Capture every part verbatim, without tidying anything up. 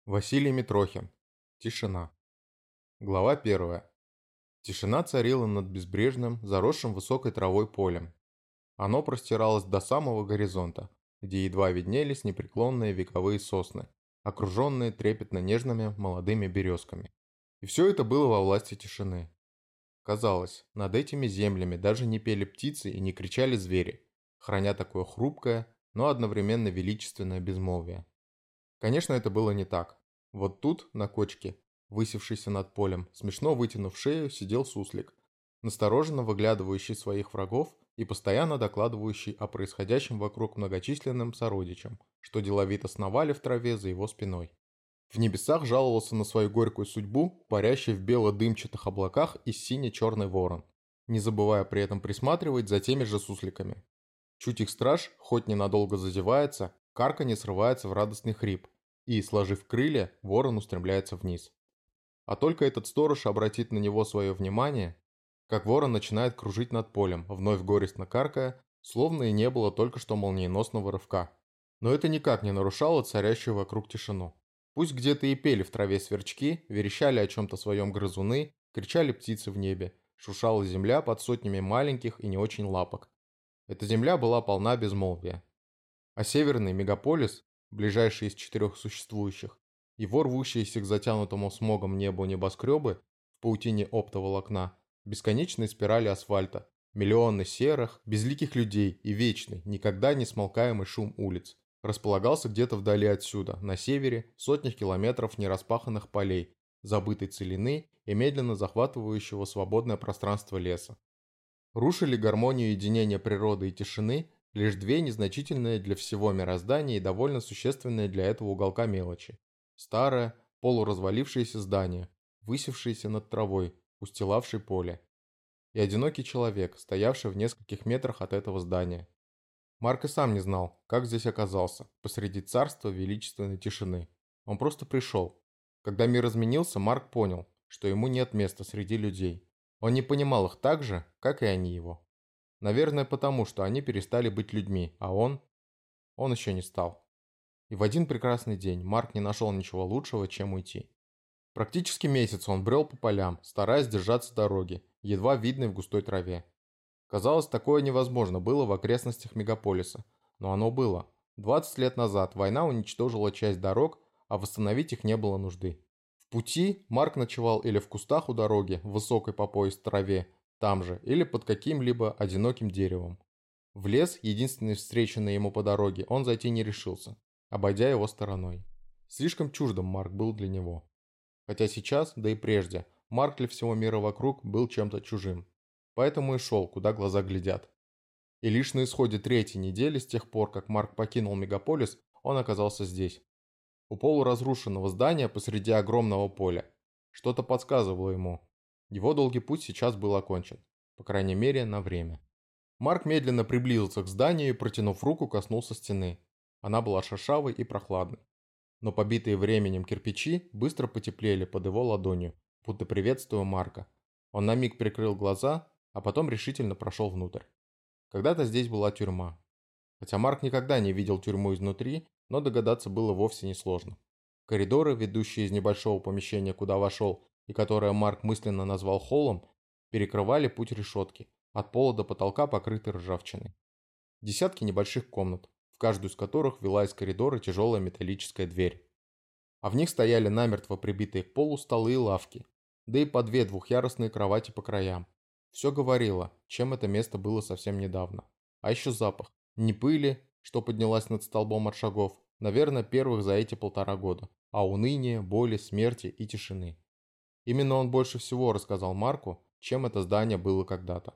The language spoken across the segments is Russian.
Василий Митрохин. Тишина. Глава первая. Тишина царила над безбрежным, заросшим высокой травой полем. Оно простиралось до самого горизонта, где едва виднелись непреклонные вековые сосны, окруженные трепетно-нежными молодыми березками. И все это было во власти тишины. Казалось, над этими землями даже не пели птицы и не кричали звери, храня такое хрупкое, но одновременно величественное безмолвие. Конечно, это было не так. Вот тут, на кочке, высевшийся над полем, смешно вытянув шею, сидел суслик, настороженно выглядывающий своих врагов и постоянно докладывающий о происходящем вокруг многочисленным сородичам, что деловито сновали в траве за его спиной. В небесах жаловался на свою горькую судьбу, парящий в бело-дымчатых облаках и сине-черный ворон, не забывая при этом присматривать за теми же сусликами. Чуть их страж, хоть ненадолго зазевается, карканье срывается в радостный хрип, и, сложив крылья, ворон устремляется вниз. А только этот сторож обратит на него свое внимание, как ворон начинает кружить над полем, вновь горестно каркая, словно и не было только что молниеносного рывка. Но это никак не нарушало царящую вокруг тишину. Пусть где-то и пели в траве сверчки, верещали о чем-то своем грызуны, кричали птицы в небе, шуршала земля под сотнями маленьких и не очень лапок. Эта земля была полна безмолвия. А северный мегаполис, ближайший из четырех существующих, его рвущиеся к затянутому смогом небу небоскребы в паутине оптоволокна, бесконечные спирали асфальта, миллионы серых, безликих людей и вечный, никогда не смолкаемый шум улиц, располагался где-то вдали отсюда, на севере, в сотнях километров нераспаханных полей, забытой целины и медленно захватывающего свободное пространство леса. Рушили гармонию единения природы и тишины лишь две незначительные для всего мироздания и довольно существенные для этого уголка мелочи. Старое, полуразвалившееся здание, высевшееся над травой, устилавшей поле. И одинокий человек, стоявший в нескольких метрах от этого здания. Марк и сам не знал, как здесь оказался, посреди царства величественной тишины. Он просто пришел. Когда мир изменился, Марк понял, что ему нет места среди людей. Он не понимал их так же, как и они его. Наверное, потому что они перестали быть людьми, а он... Он еще не стал. И в один прекрасный день Марк не нашел ничего лучшего, чем уйти. Практически месяц он брел по полям, стараясь держаться дороги, едва видной в густой траве. Казалось, такое невозможно было в окрестностях мегаполиса, но оно было. двадцать лет назад война уничтожила часть дорог, а восстановить их не было нужды. В пути Марк ночевал или в кустах у дороги, в высокой по пояс траве, там же, или под каким-либо одиноким деревом. В лес, единственный встреченный ему по дороге, он зайти не решился, обойдя его стороной. Слишком чуждым Марк был для него. Хотя сейчас, да и прежде, Марк для всего мира вокруг был чем-то чужим. Поэтому и шел, куда глаза глядят. И лишь на исходе третьей недели с тех пор, как Марк покинул мегаполис, он оказался здесь. У полуразрушенного здания посреди огромного поля. Что-то подсказывало ему. Его долгий путь сейчас был окончен. По крайней мере, на время. Марк медленно приблизился к зданию и, протянув руку, коснулся стены. Она была шершавой и прохладной. Но побитые временем кирпичи быстро потеплели под его ладонью, будто приветствуя Марка. Он на миг прикрыл глаза, а потом решительно прошел внутрь. Когда-то здесь была тюрьма. Хотя Марк никогда не видел тюрьму изнутри, но догадаться было вовсе несложно. Коридоры, ведущие из небольшого помещения, куда вошел, и которое Марк мысленно назвал холлом, перекрывали путь решетки, от пола до потолка покрытой ржавчиной. Десятки небольших комнат, в каждую из которых вела из коридора тяжелая металлическая дверь. А в них стояли намертво прибитые к полу столы и лавки, да и по две двухъярусные кровати по краям. Все говорило, чем это место было совсем недавно. А еще запах. Не пыли, что поднялась над столбом от шагов, наверное, первых за эти полтора года, а уныния, боли, смерти и тишины. Именно он больше всего рассказал Марку, чем это здание было когда-то.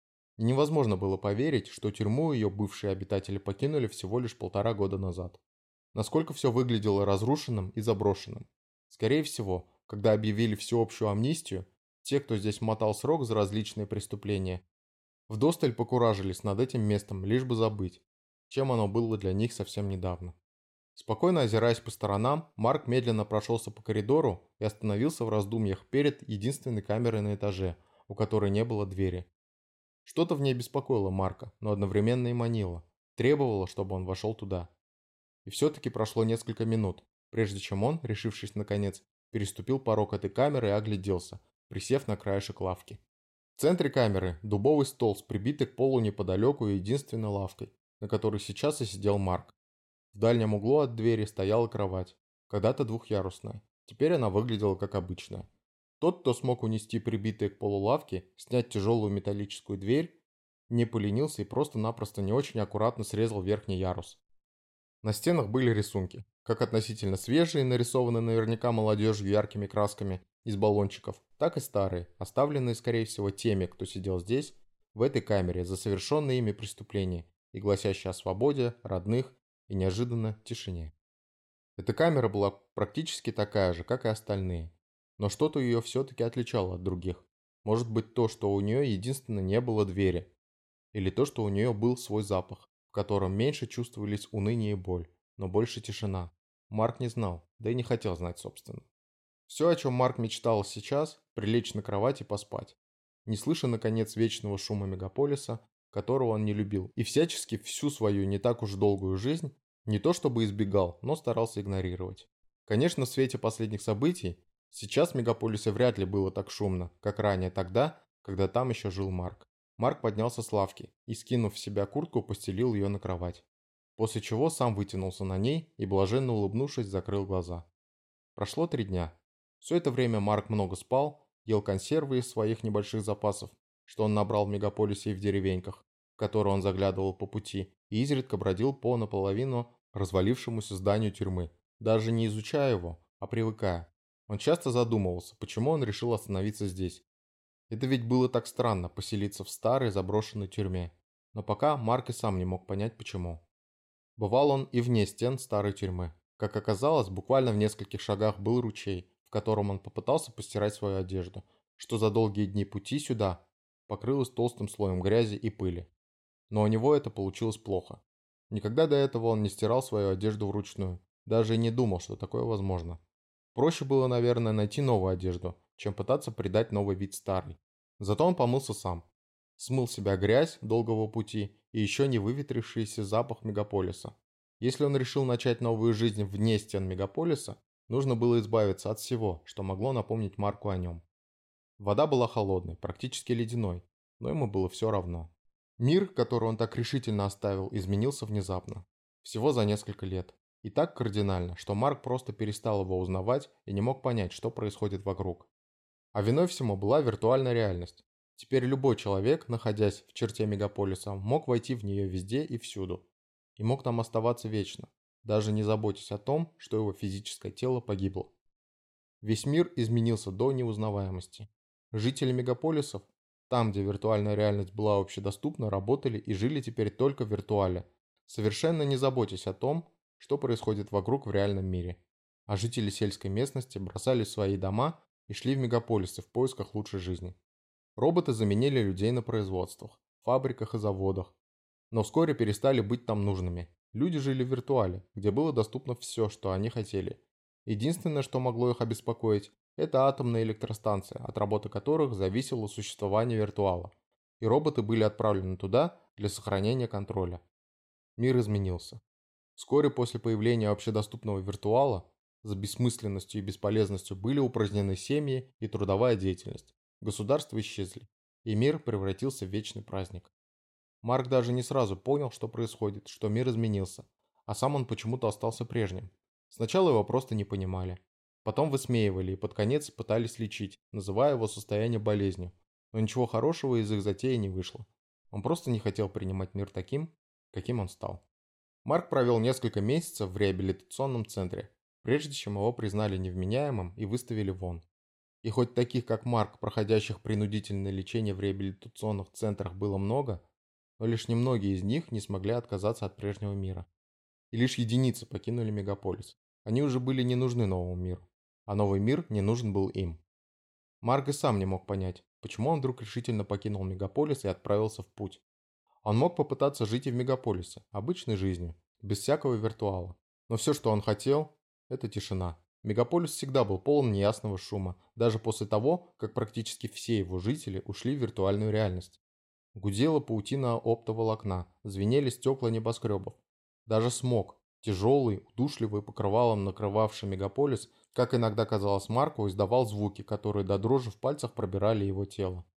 И невозможно было поверить, что тюрьму ее бывшие обитатели покинули всего лишь полтора года назад. Насколько все выглядело разрушенным и заброшенным. Скорее всего, когда объявили всеобщую амнистию, те, кто здесь мотал срок за различные преступления, вдосталь покуражились над этим местом, лишь бы забыть, чем оно было для них совсем недавно. Спокойно озираясь по сторонам, Марк медленно прошелся по коридору и остановился в раздумьях перед единственной камерой на этаже, у которой не было двери. Что-то в ней беспокоило Марка, но одновременно и манило, требовало, чтобы он вошел туда. И все-таки прошло несколько минут, прежде чем он, решившись наконец, переступил порог этой камеры и огляделся, присев на краешек лавки. В центре камеры дубовый стол с прибитой к полу неподалеку и единственной лавкой, на которой сейчас и сидел Марк. В дальнем углу от двери стояла кровать, когда-то двухъярусная, теперь она выглядела как обычная. Тот, кто смог унести прибитые к полу лавки, снять тяжелую металлическую дверь, не поленился и просто-напросто не очень аккуратно срезал верхний ярус. На стенах были рисунки, как относительно свежие, нарисованные наверняка молодежью яркими красками из баллончиков, так и старые, оставленные, скорее всего, теми, кто сидел здесь, в этой камере, за совершенные ими преступления и гласящие о свободе, родных и неожиданно тишине. Эта камера была практически такая же, как и остальные, но что-то ее все-таки отличало от других. Может быть то, что у нее единственно не было двери, или то, что у нее был свой запах, в котором меньше чувствовались уныние и боль, но больше тишина. Марк не знал, да и не хотел знать, собственно. Все, о чем Марк мечтал сейчас, прилечь на кровать и поспать, не слыша, наконец, вечного шума мегаполиса, которого он не любил, и всячески всю свою не так уж долгую жизнь не то чтобы избегал, но старался игнорировать. Конечно, в свете последних событий, сейчас в мегаполисе вряд ли было так шумно, как ранее тогда, когда там еще жил Марк. Марк поднялся с лавки и, скинув в себя куртку, постелил ее на кровать. После чего сам вытянулся на ней и, блаженно улыбнувшись, закрыл глаза. Прошло три дня. Все это время Марк много спал, ел консервы из своих небольших запасов, что он набрал в мегаполисе и в деревеньках, в которые он заглядывал по пути, и изредка бродил по наполовину развалившемуся зданию тюрьмы, даже не изучая его, а привыкая. Он часто задумывался, почему он решил остановиться здесь. Это ведь было так странно, поселиться в старой заброшенной тюрьме. Но пока Марк и сам не мог понять, почему. Бывал он и вне стен старой тюрьмы. Как оказалось, буквально в нескольких шагах был ручей, в котором он попытался постирать свою одежду, что за долгие дни пути сюда покрылось толстым слоем грязи и пыли. Но у него это получилось плохо. Никогда до этого он не стирал свою одежду вручную, даже и не думал, что такое возможно. Проще было, наверное, найти новую одежду, чем пытаться придать новый вид старой. Зато он помылся сам. Смыл с себя грязь долгого пути и еще не выветрившийся запах мегаполиса. Если он решил начать новую жизнь вне стен мегаполиса, нужно было избавиться от всего, что могло напомнить Марку о нем. Вода была холодной, практически ледяной, но ему было все равно. Мир, который он так решительно оставил, изменился внезапно. Всего за несколько лет. И так кардинально, что Марк просто перестал его узнавать и не мог понять, что происходит вокруг. А виной всему была виртуальная реальность. Теперь любой человек, находясь в черте мегаполиса, мог войти в нее везде и всюду. И мог там оставаться вечно, даже не заботясь о том, что его физическое тело погибло. Весь мир изменился до неузнаваемости. Жители мегаполисов, там, где виртуальная реальность была общедоступна, работали и жили теперь только в виртуале, совершенно не заботясь о том, что происходит вокруг в реальном мире. А жители сельской местности бросали свои дома и шли в мегаполисы в поисках лучшей жизни. Роботы заменили людей на производствах, фабриках и заводах, но вскоре перестали быть там нужными. Люди жили в виртуале, где было доступно все, что они хотели. Единственное, что могло их обеспокоить, это атомные электростанции, от работы которых зависело существование виртуала. И роботы были отправлены туда для сохранения контроля. Мир изменился. Вскоре после появления общедоступного виртуала за бессмысленностью и бесполезностью были упразднены семьи и трудовая деятельность. Государства исчезли, и мир превратился в вечный праздник. Марк даже не сразу понял, что происходит, что мир изменился, а сам он почему-то остался прежним. Сначала его просто не понимали. Потом высмеивали и под конец пытались лечить, называя его состояние болезнью. Но ничего хорошего из их затеи не вышло. Он просто не хотел принимать мир таким, каким он стал. Марк провел несколько месяцев в реабилитационном центре, прежде чем его признали невменяемым и выставили вон. И хоть таких, как Марк, проходящих принудительное лечение в реабилитационных центрах было много, но лишь немногие из них не смогли отказаться от прежнего мира. И лишь единицы покинули мегаполис. Они уже были не нужны новому миру, а новый мир не нужен был им. Марк и сам не мог понять, почему он вдруг решительно покинул мегаполис и отправился в путь. Он мог попытаться жить и в мегаполисе, обычной жизнью, без всякого виртуала. Но все, что он хотел, это тишина. Мегаполис всегда был полон неясного шума, даже после того, как практически все его жители ушли в виртуальную реальность. Гудела паутина оптоволокна, звенели стекла небоскребов. Даже смог, Тяжелый, удушливый, покрывалом накрывавший мегаполис, как иногда казалось Марку, издавал звуки, которые до дрожи в пальцах пробирали его тело.